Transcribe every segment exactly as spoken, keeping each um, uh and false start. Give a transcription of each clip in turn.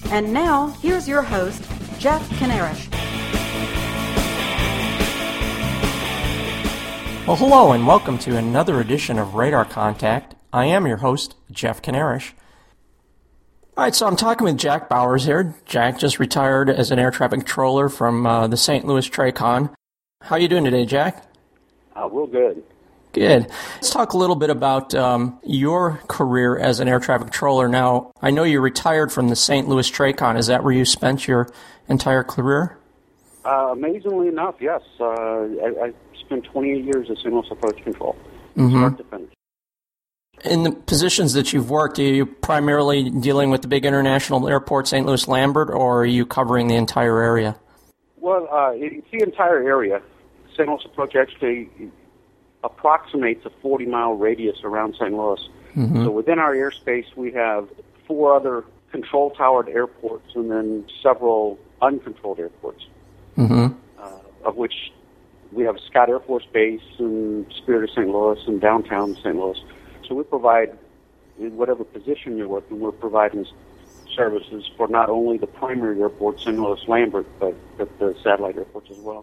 And now, here's your host, Jeff Kanarish. Well, hello and welcome to another edition of Radar Contact. I am your host, Jeff Kanarish. All right, so I'm talking with Jack Bowers here. Jack just retired as an air traffic controller from uh, the Saint Louis TRACON. How are you doing today, Jack? Uh, real good. Good. Let's talk a little bit about um, your career as an air traffic controller. Now, I know you retired from the Saint Louis TRACON. Is that where you spent your entire career? Uh, amazingly enough, yes. Uh, I, I spent twenty-eight years as Saint Louis approach control, mm-hmm. start to finish. In the positions that you've worked, are you primarily dealing with the big international airport, Saint Louis Lambert, or are you covering the entire area? Well, uh, it's the entire area. Saint Louis approach actually approximates a forty-mile radius around Saint Louis. Mm-hmm. So within our airspace, we have four other control-towered airports and then several uncontrolled airports, mm-hmm. uh, of which we have Scott Air Force Base and Spirit of Saint Louis and downtown Saint Louis. So we provide, in whatever position you're working, we're providing services for not only the primary airport, Saint Louis Lambert, but, but the satellite airports as well.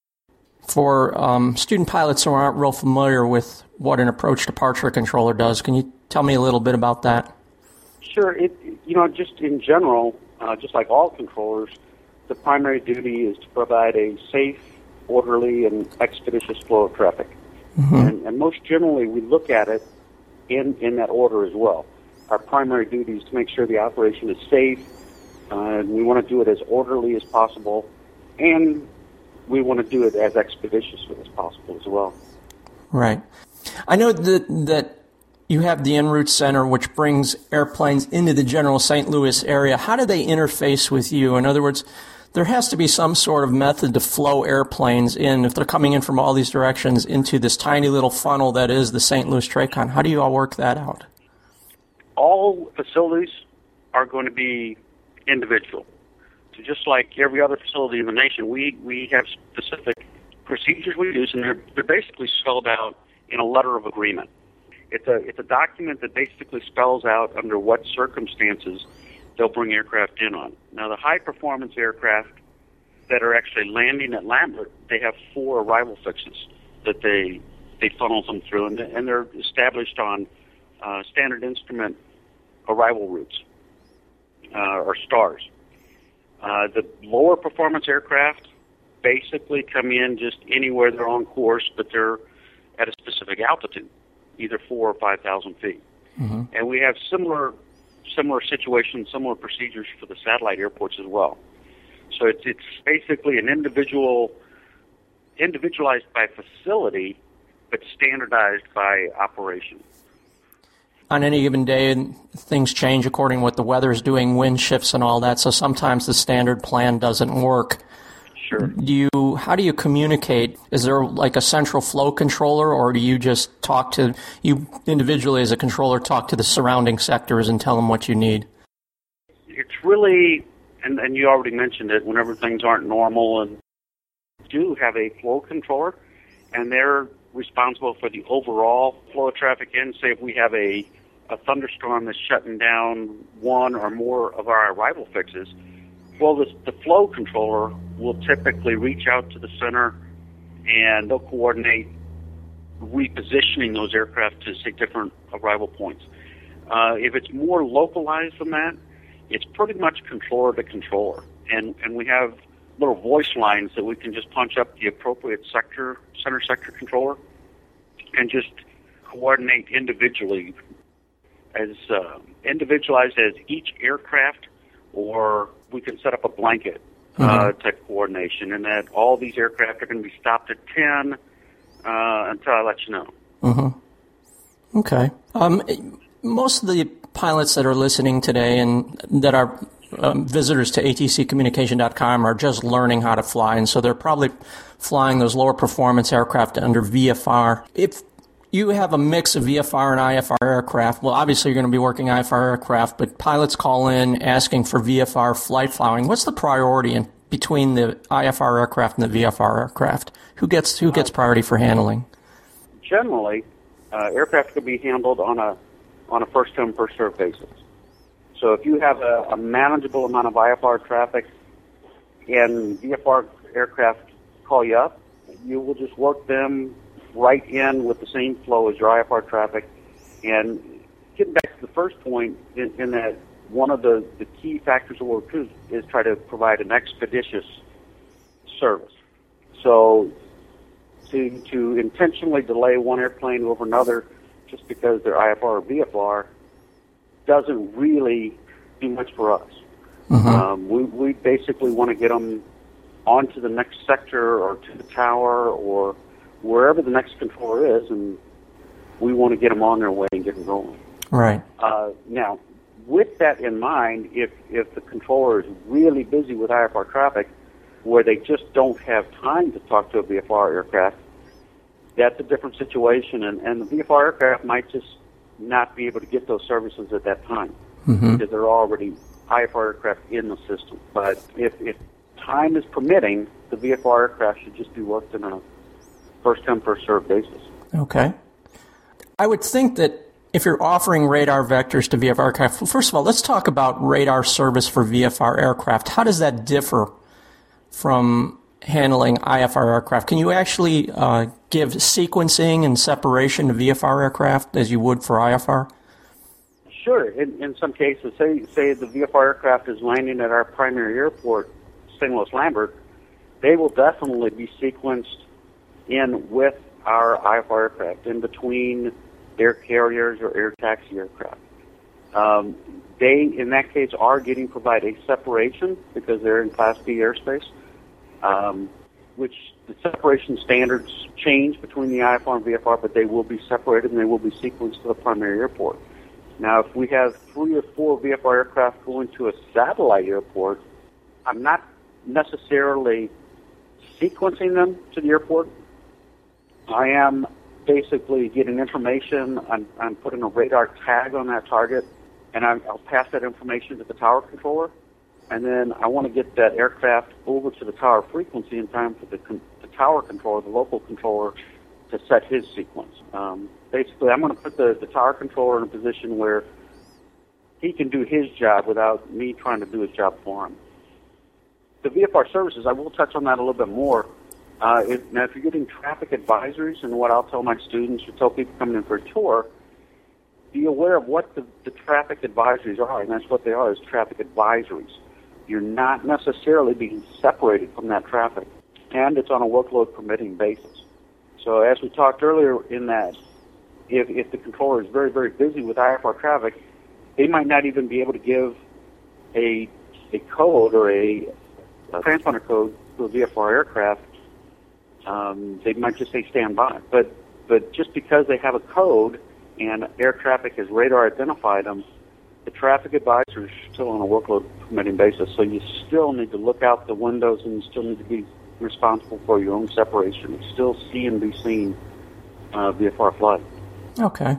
For um, student pilots who aren't real familiar with what an approach departure controller does, can you tell me a little bit about that? Sure. It, you know, just in general, uh, just like all controllers, the primary duty is to provide a safe, orderly, and expeditious flow of traffic. Mm-hmm. And, and most generally, we look at it in, in that order as well. Our primary duty is to make sure the operation is safe, uh, and we want to do it as orderly as possible, and we want to do it as expeditiously as possible as well. Right. I know that that you have the en route center, which brings airplanes into the general Saint Louis area. How do they interface with you? In other words, there has to be some sort of method to flow airplanes in if they're coming in from all these directions into this tiny little funnel that is the Saint Louis TRACON. How do you all work that out? All facilities are going to be individual. So just like every other facility in the nation, we, we have specific procedures we use, and they're, they're basically spelled out in a letter of agreement. It's a, it's a document that basically spells out under what circumstances they'll bring aircraft in on. Now, the high-performance aircraft that are actually landing at Lambert, they have four arrival fixes that they they funnel them through, and, and they're established on uh, standard instrument arrival routes, uh, or stars. Uh, the lower performance aircraft basically come in just anywhere they're on course, but they're at a specific altitude, either four or five thousand feet. Mm-hmm. And we have similar similar situations, similar procedures for the satellite airports as well. So it's it's basically an individual, individualized by facility, but standardized by operation. On any given day, things change according to what the weather is doing, wind shifts and all that, so sometimes the standard plan doesn't work. Sure. Do you, how do you communicate? Is there like a central flow controller, or do you just talk to, you individually as a controller talk to the surrounding sectors and tell them what you need? It's really, and, and you already mentioned it, whenever things aren't normal, and do have a flow controller, and they're responsible for the overall flow of traffic in. Say if we have a, a thunderstorm that's shutting down one or more of our arrival fixes, well, the, the flow controller will typically reach out to the center, and they'll coordinate repositioning those aircraft to, say, different arrival points. Uh, if it's more localized than that, it's pretty much controller to controller. And, and we have little voice lines that we can just punch up the appropriate sector, center sector controller, and just coordinate individually, as uh, individualized as each aircraft, or we can set up a blanket uh, mm-hmm. type coordination, and that all these aircraft are going to be stopped at ten uh, until I let you know. Mm-hmm. Okay. Um, most of the pilots that are listening today and that are um, visitors to A T C communication dot com are just learning how to fly, and so they're probably flying those lower performance aircraft under V F R. If you have a mix of V F R and I F R aircraft, well, obviously you're going to be working I F R aircraft, but pilots call in asking for V F R flight flying. What's the priority in between the I F R aircraft and the V F R aircraft? Who gets who gets priority for handling? Generally, uh, aircraft could be handled on a on a first come first served basis. So if you have a, a manageable amount of I F R traffic and V F R aircraft call you up, you will just work them right in with the same flow as your I F R traffic. And getting back to the first point, in, in that one of the, the key factors of work is, is try to provide an expeditious service. So to to intentionally delay one airplane over another just because they're I F R or V F R doesn't really do much for us. Mm-hmm. Um, we, we basically want to get them onto the next sector or to the tower or wherever the next controller is, and we want to get them on their way and get them going. Right. Uh, now, with that in mind, if, if the controller is really busy with I F R traffic where they just don't have time to talk to a V F R aircraft, that's a different situation, and, and the V F R aircraft might just not be able to get those services at that time mm-hmm. because they're already I F R aircraft in the system. But if, if time is permitting, the V F R aircraft should just be worked on a first-come, first-served basis. Okay. I would think that if you're offering radar vectors to V F R aircraft, well, first of all, let's talk about radar service for V F R aircraft. How does that differ from handling I F R aircraft? Can you actually uh, give sequencing and separation to V F R aircraft as you would for I F R? Sure. In, in some cases, say say the V F R aircraft is landing at our primary airport, Saint Louis Lambert, they will definitely be sequenced in with our I F R aircraft in between air carriers or air taxi aircraft. Um, they, in that case, are getting provided a separation because they're in Class B airspace, um, which the separation standards change between the I F R and V F R, but they will be separated and they will be sequenced to the primary airport. Now, if we have three or four V F R aircraft going to a satellite airport, I'm not necessarily sequencing them to the airport. I am basically getting information. I'm, I'm putting a radar tag on that target, and I'm, I'll pass that information to the tower controller. And then I want to get that aircraft over to the tower frequency in time for the, con- the tower controller, the local controller, to set his sequence. Um, basically, I'm going to put the, the tower controller in a position where he can do his job without me trying to do his job for him. The V F R services, I will touch on that a little bit more. Uh, if, now, if you're getting traffic advisories, and what I'll tell my students or tell people coming in for a tour, be aware of what the, the traffic advisories are, and that's what they are, is traffic advisories. You're not necessarily being separated from that traffic, and it's on a workload permitting basis. So as we talked earlier in that, if, if the controller is very, very busy with I F R traffic, they might not even be able to give a, a code or a, a transponder code to a V F R aircraft. Um, they might just say stand by. But, but just because they have a code and air traffic has radar identified them, the traffic advisor is still on a workload permitting basis. So you still need to look out the windows and you still need to be responsible for your own separation. It's still see and be seen uh, V F R flight. Okay.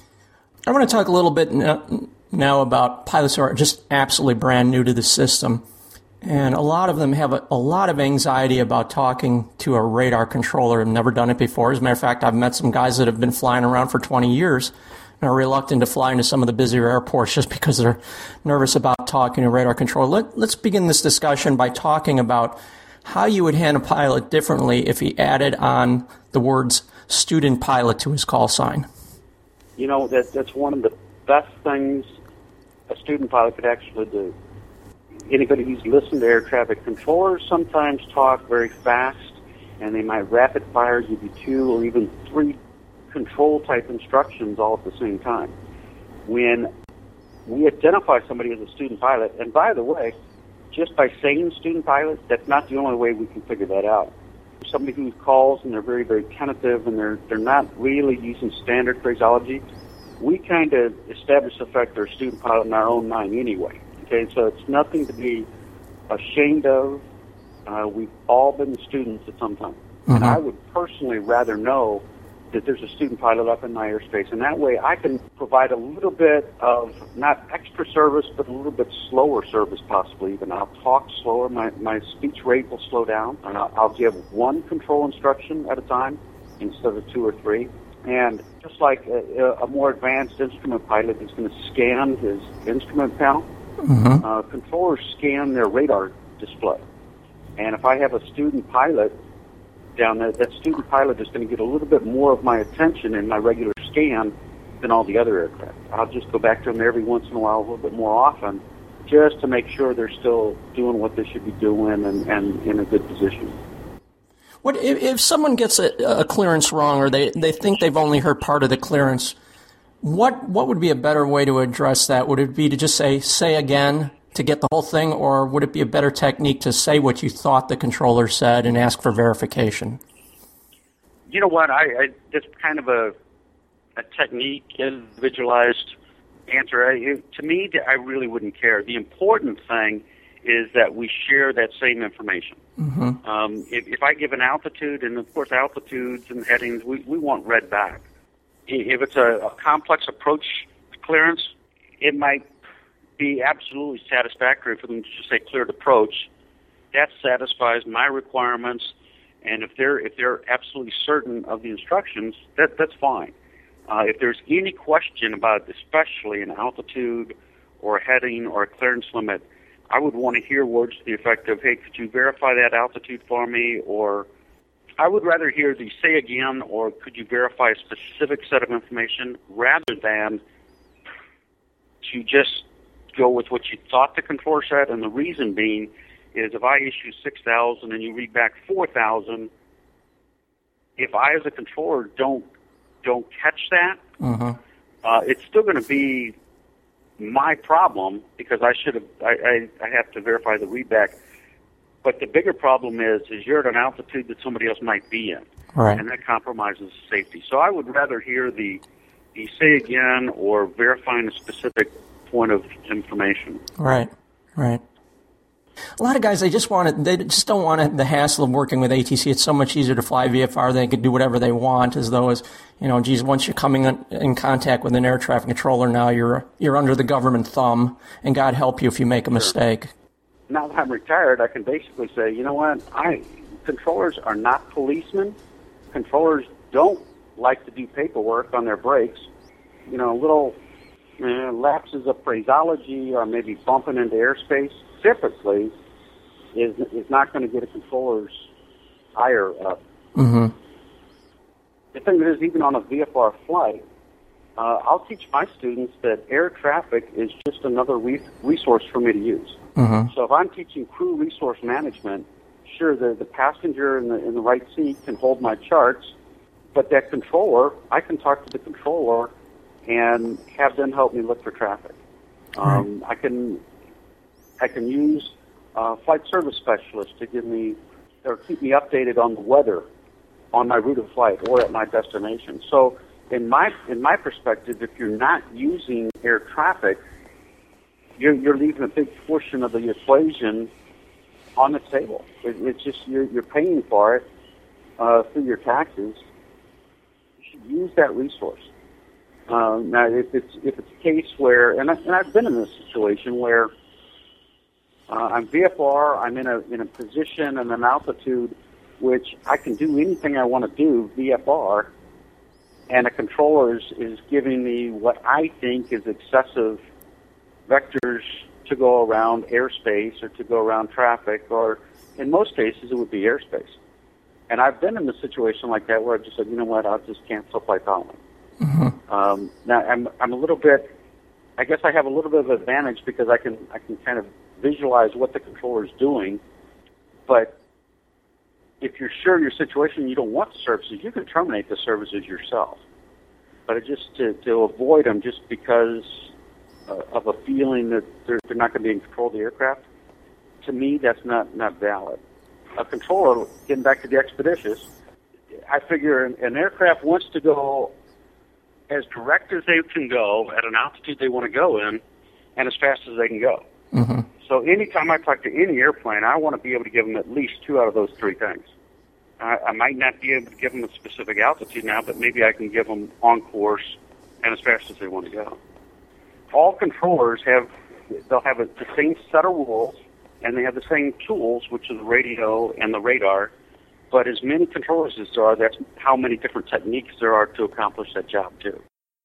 I want to talk a little bit now about pilots who are just absolutely brand new to the system. And a lot of them have a, a lot of anxiety about talking to a radar controller and never done it before. As a matter of fact, I've met some guys that have been flying around for twenty years and are reluctant to fly into some of the busier airports just because they're nervous about talking to a radar controller. Let, let's begin this discussion by talking about how you would hand a pilot differently if he added on the words student pilot to his call sign. You know, that that's one of the best things a student pilot could actually do. Anybody who's listened to air traffic controllers sometimes talk very fast, and they might rapid fire give you two or even three control-type instructions all at the same time. When we identify somebody as a student pilot, and by the way, just by saying student pilot, that's not the only way we can figure that out. Somebody who calls and they're very, very tentative and they're they're not really using standard phraseology, we kind of establish the fact they're a student pilot in our own mind anyway. Okay, so it's nothing to be ashamed of. Uh, we've all been students at some time. Mm-hmm. And I would personally rather know that there's a student pilot up in my airspace. And that way I can provide a little bit of, not extra service, but a little bit slower service possibly even. I'll talk slower. My, my speech rate will slow down. And I'll, I'll give one control instruction at a time instead of two or three. And just like a, a more advanced instrument pilot is going to scan his instrument panel, mm-hmm. uh, controllers scan their radar display. And if I have a student pilot down there, that student pilot is going to get a little bit more of my attention in my regular scan than all the other aircraft. I'll just go back to them every once in a while, a little bit more often, just to make sure they're still doing what they should be doing and, and in a good position. What if, if someone gets a, a clearance wrong, or they, they think they've only heard part of the clearance? What what would be a better way to address that? Would it be to just say say again to get the whole thing, or would it be a better technique to say what you thought the controller said and ask for verification? You know what? I, I that's kind of a a technique, individualized answer. I, to me, I really wouldn't care. The important thing is that we share that same information. Mm-hmm. Um, if, if I give an altitude, and of course altitudes and headings, we, we want read back. If it's a, a complex approach clearance, it might be absolutely satisfactory for them to just say cleared approach. That satisfies my requirements, and if they're if they're absolutely certain of the instructions, that that's fine. Uh, if there's any question about, especially an altitude or a heading or a clearance limit, I would want to hear words to the effect of, hey, could you verify that altitude for me? Or I would rather hear the say again, or could you verify a specific set of information, rather than to just go with what you thought the controller said. And the reason being is if I issue six thousand and you read back four thousand, if I as a controller don't don't catch that, uh-huh. uh, it's still going to be my problem, because I should have I, I, I have to verify the readback. But the bigger problem is is you're at an altitude that somebody else might be in, right. and that compromises safety. So I would rather hear the the say again or verifying a specific point of information. Right, right. A lot of guys, they just want it, they just don't want the hassle of working with A T C. It's so much easier to fly V F R. They can do whatever they want, as though as, you know, geez, once you're coming in, in contact with an air traffic controller, now you're you're under the government thumb, and God help you if you make a mistake. Now that I'm retired, I can basically say, you know what, I controllers are not policemen. Controllers don't like to do paperwork on their brakes. You know, little uh, lapses of phraseology or maybe bumping into airspace typically is is not going to get a controller's ire up. Mm-hmm. The thing is, even on a V F R flight, uh, I'll teach my students that air traffic is just another re- resource for me to use. Mm-hmm. So if I'm teaching crew resource management, sure, the, the passenger in the, in the right seat can hold my charts, but that controller, I can talk to the controller and have them help me look for traffic. Um, right. I can I can use uh, flight service specialists to give me or keep me updated on the weather on my route of flight or at my destination. So in my in my perspective, if you're not using air traffic, you're, you're leaving a big portion of the equation on the table. It, it's just you're, you're paying for it uh, through your taxes. You should use that resource. Um, now, if it's if it's a case where, and, I, and I've been in this situation where uh, I'm V F R, I'm in a in a position and an altitude which I can do anything I want to do V F R, and a controller is, is giving me what I think is excessive vectors to go around airspace or to go around traffic, or in most cases it would be airspace. And I've been in a situation like that where I've just said, you know what, I'll just cancel flight following. Mm-hmm. Um, now I'm I'm a little bit, I guess I have a little bit of advantage because I can I can kind of visualize what the controller is doing, but if you're sure your situation, you don't want the services, you can terminate the services yourself. But it just to, to avoid them just because uh, of a feeling that they're, they're not going to be in control of the aircraft, to me, that's not, not valid. A controller, getting back to the expeditious, I figure an, an aircraft wants to go as direct as they can go at an altitude they want to go in and as fast as they can go. Mm-hmm. So anytime I talk to any airplane, I want to be able to give them at least two out of those three things. I, I might not be able to give them a specific altitude now, but maybe I can give them on course and as fast as they want to go. All controllers have, they'll have a, the same set of rules, and they have the same tools, which is the radio and the radar, But as many controllers as there are, that's how many different techniques there are to accomplish that job, too.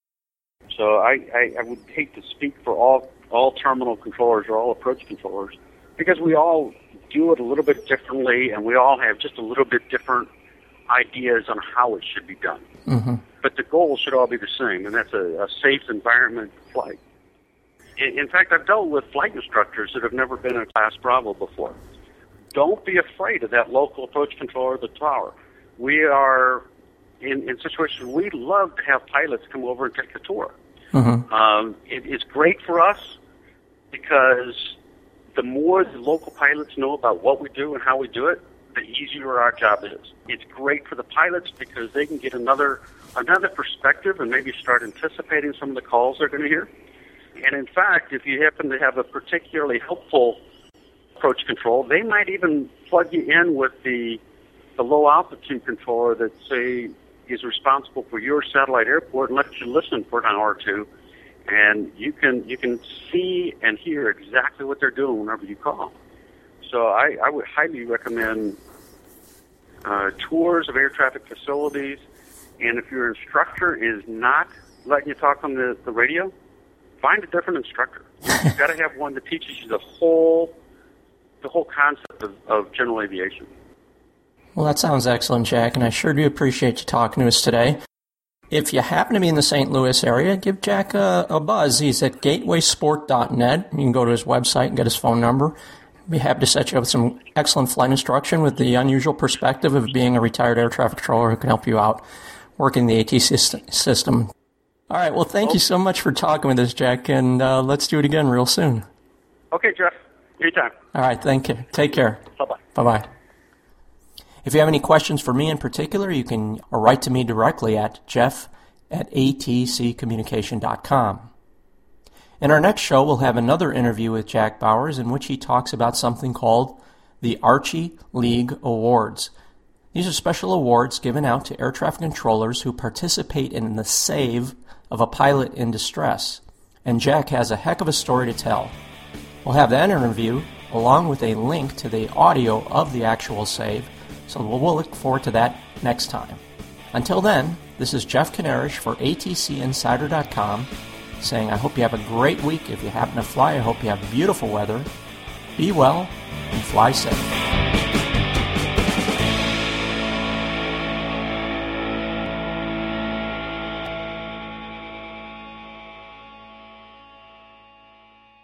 So I, I, I would hate to speak for all, all terminal controllers or all approach controllers, because we all do it a little bit differently, and we all have just a little bit different ideas on how it should be done. Mm-hmm. But the goal should all be the same, and that's a, a safe environment for flight. In, in fact, I've dealt with flight instructors that have never been in Class Bravo before. Don't be afraid of that local approach controller of the tower. We are, in, in situations, we love to have pilots come over and take a tour. Mm-hmm. Um, it, it's great for us because the more the local pilots know about what we do and how we do it, the easier our job is. It's great for the pilots because they can get another another perspective and maybe start anticipating some of the calls they're going to hear. And in fact, if you happen to have a particularly helpful approach control, they might even plug you in with the the low altitude controller that, say, is responsible for your satellite airport and let you listen for an hour or two, and you can you can see and hear exactly what they're doing whenever you call. So I, I would highly recommend uh, tours of air traffic facilities, and if your instructor is not letting you talk on the, the radio, find a different instructor. You've got to have one that teaches you the whole the whole concept of, of general aviation. Well, that sounds excellent, Jack, and I sure do appreciate you talking to us today. If you happen to be in the Saint Louis area, give Jack a, a buzz. He's at gateway sport dot net. You can go to his website and get his phone number. I'd be happy to set you up with some excellent flight instruction with the unusual perspective of being a retired air traffic controller who can help you out working the A T C system. All right, well, thank you so much for talking with us, Jack, and uh, let's do it again real soon. Okay, Jeff. Anytime. All right, thank you. Take care. Bye-bye. Bye-bye. If you have any questions for me in particular, you can write to me directly at jeff at a t c communication dot com. In our next show, we'll have another interview with Jack Bowers in which he talks about something called the Archie League Awards. These are special awards given out to air traffic controllers who participate in the save of a pilot in distress. And Jack has a heck of a story to tell. We'll have that interview along with a link to the audio of the actual save, so we'll look forward to that next time. Until then, this is Jeff Kanarish for A T C Insider dot com saying I hope you have a great week. If you happen to fly, I hope you have beautiful weather. Be well and fly safe.